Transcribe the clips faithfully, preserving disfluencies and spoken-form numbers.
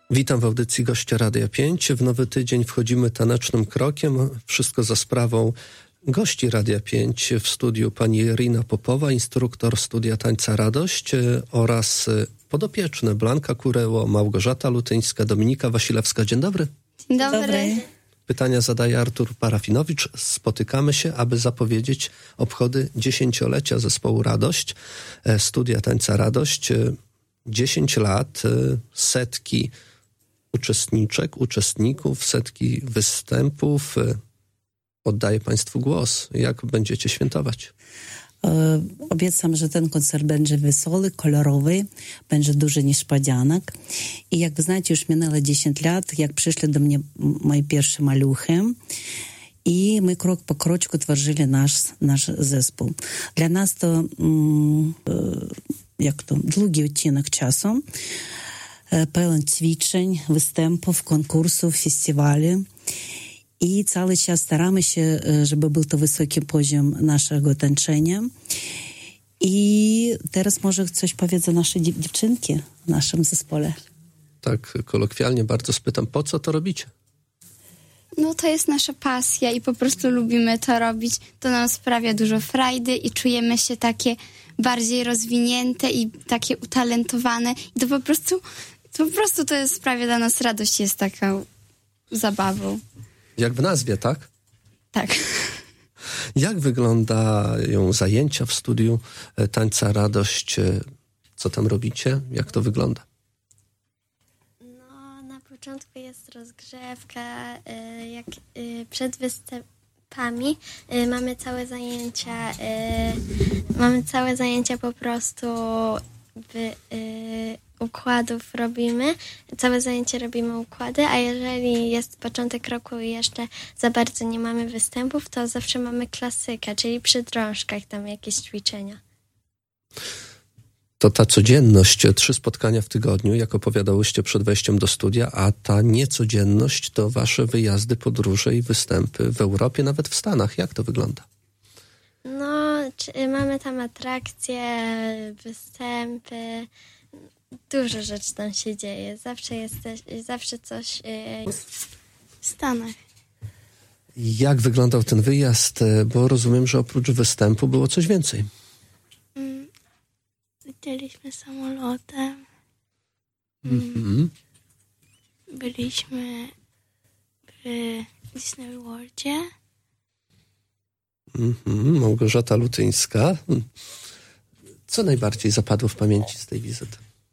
Witam w audycji Gościa Radia pięć. W nowy tydzień wchodzimy tanecznym krokiem. Wszystko za sprawą gości Radia pięć. W studiu pani Irina Popowa, instruktor studia tańca Radość oraz podopieczne Blanka Kureło, Małgorzata Lutyńska, Dominika Wasilewska. Dzień dobry. Dzień dobry. dobry. Pytania zadaje Artur Parafinowicz. Spotykamy się, aby zapowiedzieć obchody dziesięciolecia zespołu Radość, studia tańca Radość. Dziesięć lat, setki uczestniczek, uczestników, setki występów. Oddaję Państwu głos. Jak będziecie świętować? E, obiecam, że ten koncert będzie wesoły, kolorowy, będzie dużo niespodzianek. I jak wy знаете, już minęło dziesięć lat, jak przyszli do mnie moi pierwsze maluchy. I my krok po kroczku tworzyli nasz, nasz zespół. Dla nas to mm, jak to, długi odcinek czasu, pełen ćwiczeń, występów, konkursów, festiwali. I cały czas staramy się, żeby był to wysoki poziom naszego tańczenia. I teraz może coś powiedzą nasze dziewczynki w naszym zespole. Tak, kolokwialnie bardzo spytam, po co to robicie? No to jest nasza pasja i po prostu lubimy to robić. To nam sprawia dużo frajdy i czujemy się takie bardziej rozwinięte i takie utalentowane. I to po prostu, to po prostu to jest, sprawia dla nas radość, jest taką zabawą. Jak w nazwie, tak? Tak. Jak wyglądają zajęcia w studiu tańca Radość? Co tam robicie? Jak to wygląda? No, na początku jest rozgrzewka, jak przed występami mamy całe zajęcia, mamy całe zajęcia po prostu w, układów robimy, całe zajęcie robimy układy, a jeżeli jest początek roku i jeszcze za bardzo nie mamy występów, to zawsze mamy klasykę, czyli przy drążkach tam jakieś ćwiczenia. To ta codzienność, trzy spotkania w tygodniu, jak opowiadałyście przed wejściem do studia, a ta niecodzienność to wasze wyjazdy, podróże i występy w Europie, nawet w Stanach. Jak to wygląda? No, czy, mamy tam atrakcje, występy, dużo rzeczy tam się dzieje. Zawsze jesteś, zawsze coś yy, w Stanach. Jak wyglądał ten wyjazd? Bo rozumiem, że oprócz występu było coś więcej. Mm, lecieliśmy samolotem. Mm-hmm. Byliśmy w Disney Worldzie. Mm-hmm. Małgorzata Lutyńska. Co najbardziej zapadło w pamięci z tej wizyty?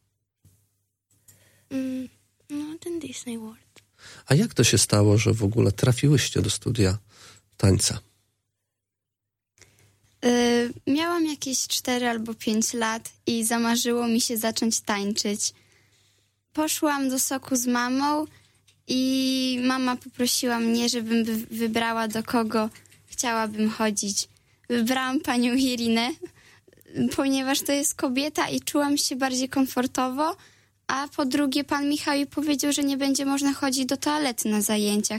Mm, no, ten Disney World. A jak to się stało, że w ogóle trafiłyście do studia tańca? Yy, miałam jakieś cztery albo pięć lat i zamarzyło mi się zacząć tańczyć. Poszłam do Soku z mamą i mama poprosiła mnie, żebym wy- wybrała, do kogo chciałabym chodzić. Wybrałam panią Irinę, ponieważ to jest kobieta i czułam się bardziej komfortowo, a po drugie pan Michał mi powiedział, że nie będzie można chodzić do toalety na zajęciach.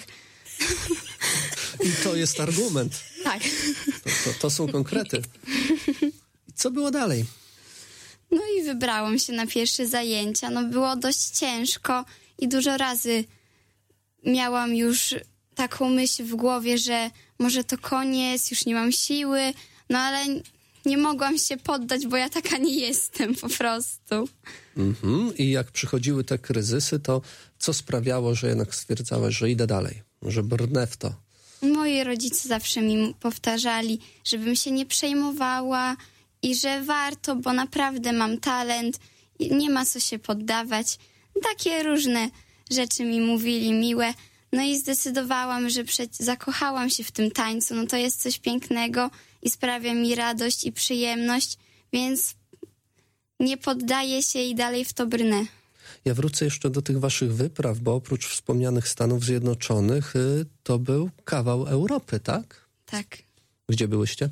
I to jest argument. Tak. To, to, to są konkrety. I co było dalej? No i wybrałam się na pierwsze zajęcia. No było dość ciężko i dużo razy miałam już taką myśl w głowie, że może to koniec, już nie mam siły, no ale nie mogłam się poddać, bo ja taka nie jestem po prostu. Mm-hmm. I jak przychodziły te kryzysy, to co sprawiało, że jednak stwierdzałaś, że idę dalej, że brnę w to? Moi rodzice zawsze mi powtarzali, żebym się nie przejmowała i że warto, bo naprawdę mam talent i nie ma co się poddawać. Takie różne rzeczy mi mówili, miłe. No i zdecydowałam, że przecież zakochałam się w tym tańcu. No to jest coś pięknego i sprawia mi radość i przyjemność, więc nie poddaję się i dalej w to brnę. Ja wrócę jeszcze do tych waszych wypraw, bo oprócz wspomnianych Stanów Zjednoczonych to był kawał Europy, tak? Tak. Gdzie byłyście?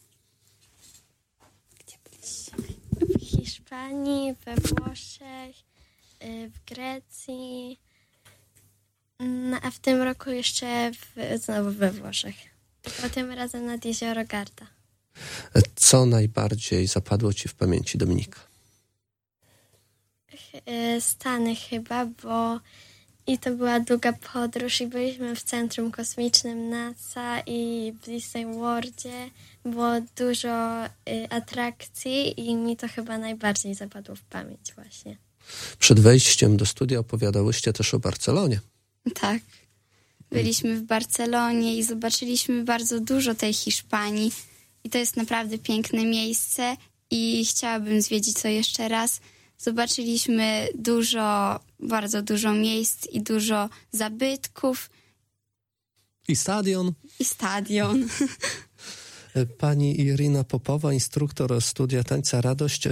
Gdzie byliśmy? W Hiszpanii, we Włoszech, w Grecji, no, a w tym roku jeszcze w, znowu we Włoszech. Tylko tym razem nad jezioro Garda. Co najbardziej zapadło ci w pamięci, Dominika? y, Stany chyba, bo i to była długa podróż i byliśmy w Centrum Kosmicznym NASA i w Disney Worldzie. Było dużo y, atrakcji i mi to chyba najbardziej zapadło w pamięć właśnie. Przed wejściem do studia opowiadałyście też o Barcelonie. Tak. Byliśmy w Barcelonie i zobaczyliśmy bardzo dużo tej Hiszpanii. I to jest naprawdę piękne miejsce i chciałabym zwiedzić to jeszcze raz. Zobaczyliśmy dużo, bardzo dużo miejsc i dużo zabytków. I stadion. I stadion. Pani Irina Popowa, instruktor studia tańca Radość.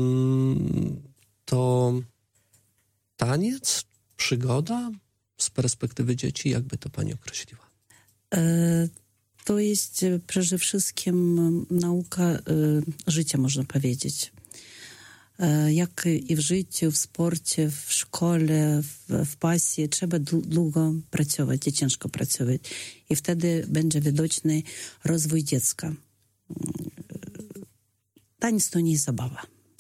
To taniec, przygoda z perspektywy dzieci, jakby to pani określiła? E, to jest przede wszystkim nauka e, życia, można powiedzieć. E, jak i w życiu, w sporcie, w szkole, w, w pasji, trzeba długo pracować i ciężko pracować. I wtedy będzie widoczny rozwój dziecka. Taniec to nie jest zabawa.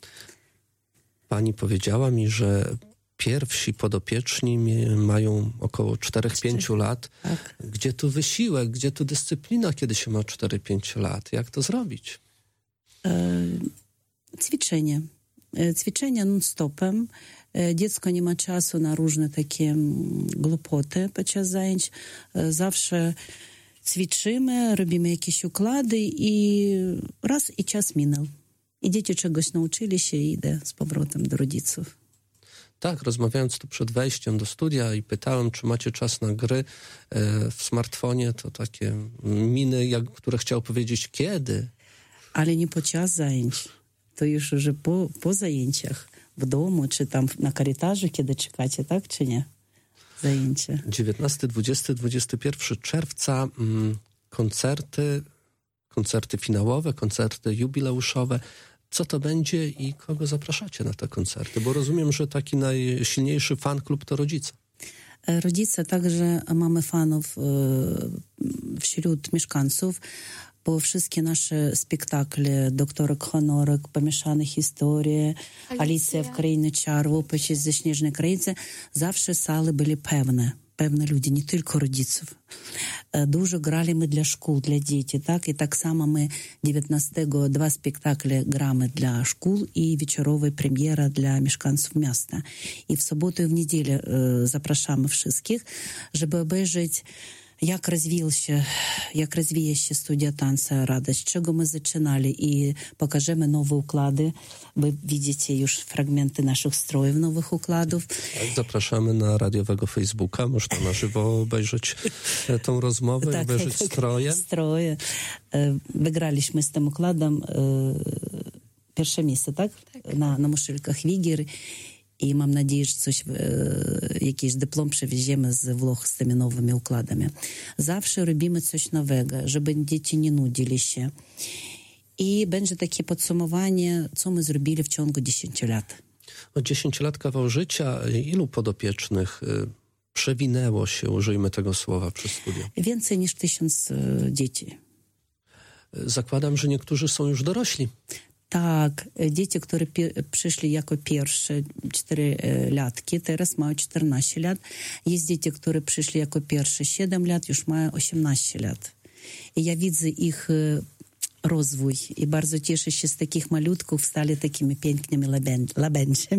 Pani powiedziała mi, że pierwsi podopieczni mają około cztery pięć lat. Tak. Gdzie tu wysiłek, gdzie tu dyscyplina, kiedy się ma cztery pięć lat? Jak to zrobić? E, ćwiczenie. E, ćwiczenia non-stopem. E, dziecko nie ma czasu na różne takie głupoty podczas zajęć. E, zawsze ćwiczymy, robimy jakieś układy i raz i czas minął. I dzieci czegoś nauczyli się i idę z powrotem do rodziców. Tak, rozmawiając tu przed wejściem do studia i pytałem, czy macie czas na gry e, w smartfonie, to takie miny, jak, które chciał powiedzieć kiedy. Ale nie podczas zajęć. To już już po, po zajęciach w domu, czy tam na korytarzu, kiedy czekacie, tak, czy nie? Zajęcie. dziewiętnastego, dwudziestego, dwudziestego pierwszego czerwca mm, koncerty, koncerty finałowe, koncerty jubileuszowe. Co to będzie i kogo zapraszacie na te koncerty? Bo rozumiem, że taki najsilniejszy fan klub to rodzice. Rodzice, także mamy fanów wśród mieszkańców, bo wszystkie nasze spektakle, Doktorek Honorek, Pomieszane historie, Alicja, Alicja w Krainie Czarów, Pocisk ze Śnieżnej Krainy, zawsze sale były pełne. Pewne ludzie, nie tylko rodziców. Dużo grali my dla szkół, dla dzieci, tak? I tak samo my dziewiętnastego dwa spektakle gramy dla szkół i wieczorowa premiera dla mieszkańców miasta. I w sobotę i w niedzielę e, zapraszamy wszystkich, żeby obejrzeć, jak rozwijał się, jak rozwija się studia tańca Radość, czego my zaczynali i pokażemy nowe układy. Wy widzicie już fragmenty naszych strojów, nowych układów. Tak, zapraszamy na radiowego Facebooka, można na żywo obejrzeć tą rozmowę, tak, obejrzeć tak, stroje. Stroje. Wygraliśmy z tym układem pierwsze miejsce, tak? tak. Na, na muszylkach Wigier. I mam nadzieję, że coś, jakiś dyplom przewieziemy z Włoch z tymi nowymi układami. Zawsze robimy coś nowego, żeby dzieci nie nudzili się. I będzie takie podsumowanie, co my zrobili w ciągu dziesięciu lat. O dziesięć lat kawał życia. Ilu podopiecznych przewinęło się, użyjmy tego słowa, przez studia? Więcej niż tysiąc dzieci. Zakładam, że niektórzy są już dorośli. Tak, dzieci, które pi- przyszli jako pierwsze cztery latki, teraz mają czternaście lat. Jest dzieci, które przyszli jako pierwsze siedem lat, już mają osiemnaście lat. I ja widzę ich rozwój i bardzo cieszę się, z takich malutków stali takimi pięknymi labędziami.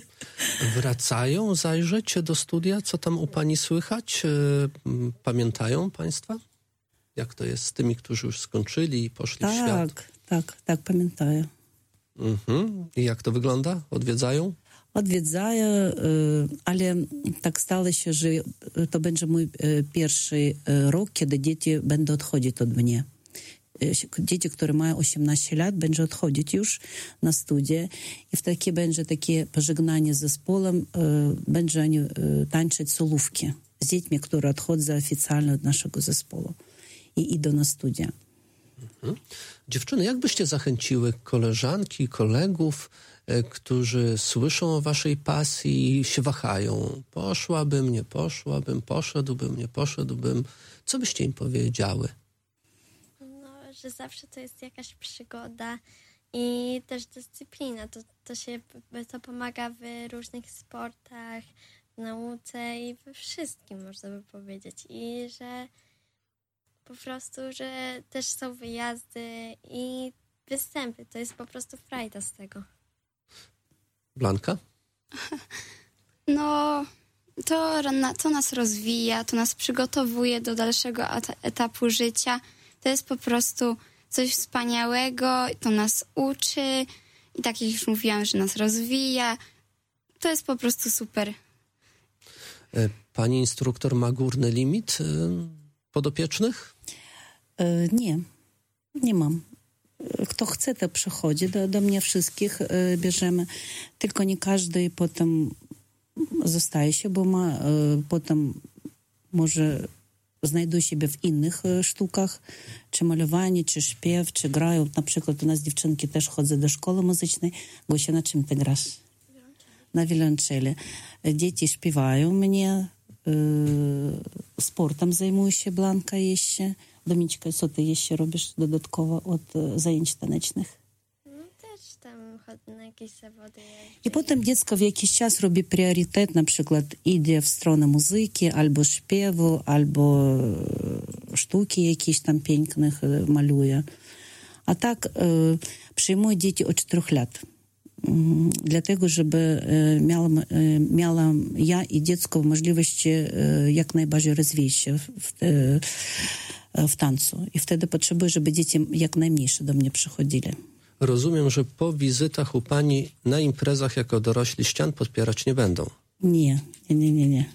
Wracają zajrzeć do studia? Co tam u pani słychać? Pamiętają państwa? Jak to jest z tymi, którzy już skończyli i poszli tak, w świat? Tak, tak, tak, pamiętaję. Mhm. I jak to wygląda? Odwiedzają? Odwiedzają, ale tak stało się, że to będzie mój pierwszy rok, kiedy dzieci będą odchodzić od mnie. Dzieci, które mają osiemnaście lat, będą odchodzić już na studia i w takie będzie takie pożegnanie z zespołem, będą oni tańczyć solówki z dziećmi, które odchodzą oficjalnie od naszego zespołu i idą na studia. Mhm. Dziewczyny, jak byście zachęciły koleżanki, kolegów, e, którzy słyszą o waszej pasji i się wahają? Poszłabym, nie poszłabym, poszedłbym, nie poszedłbym. Co byście im powiedziały? No, że zawsze to jest jakaś przygoda I też dyscyplina, to, to się to pomaga w różnych sportach, w nauce i we wszystkim, można by powiedzieć. I że po prostu, że też są wyjazdy i występy. To jest po prostu frajda z tego. Blanka? No, to, to nas rozwija, to nas przygotowuje do dalszego etapu życia. To jest po prostu coś wspaniałego, to nas uczy i tak jak już mówiłam, że nas rozwija. To jest po prostu super. Pani instruktor ma górny limit podopiecznych? E, nie, nie mam. Kto chce, to przychodzi do, do mnie, wszystkich e, bierzemy. Tylko nie każdy potem zostaje się, bo ma e, potem może znajduje siebie w innych e, sztukach, czy malowanie, czy śpiew, czy grają. Na przykład u nas dziewczynki też chodzą do szkoły muzycznej. Gosia, na czym ty grasz? Na wiolonczeli. Dzieci śpiewają mnie, e, sportem zajmuję się, Blanka jeszcze. Dominiczka, co ty jeszcze robisz dodatkowo od e, zajęć tanecznych? No też tam chodzę na jakieś zawody. I potem dziecko w jakiś czas robi priorytet, na przykład idzie w stronę muzyki, albo śpiewu, albo sztuki jakieś tam pięknych maluje. A tak e, przyjmuję dzieci od czterech lat. Mm, dlatego, żeby e, miałam, e, miałam ja i dziecko możliwość e, jak najbardziej rozwijać się w, w, w tańcu. I wtedy potrzebuję, żeby dzieci jak najmniejsze do mnie przychodzili. Rozumiem, że po wizytach u pani na imprezach jako dorośli ścian podpierać nie będą. Nie, nie, nie, nie.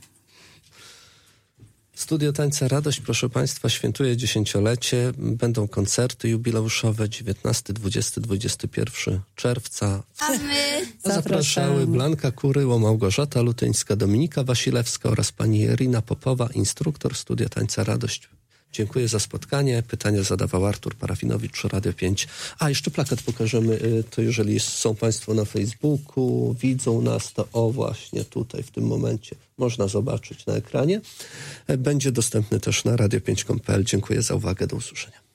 Studio Tańca Radość, proszę państwa, świętuje dziesięciolecie. Będą koncerty jubileuszowe dziewiętnastego, dwudziestego, dwudziestego pierwszego czerwca. A my Zapraszały Blanka Kuryło, Małgorzata Lutyńska, Dominika Wasilewska oraz pani Irina Popowa, instruktor Studia Tańca Radość. Dziękuję za spotkanie. Pytania zadawał Artur Parafinowicz, Radio pięć. A, jeszcze plakat pokażemy. To jeżeli są państwo na Facebooku, widzą nas, to o właśnie tutaj w tym momencie można zobaczyć na ekranie. Będzie dostępny też na radio pięć kropka com kropka pe el. Dziękuję za uwagę. Do usłyszenia.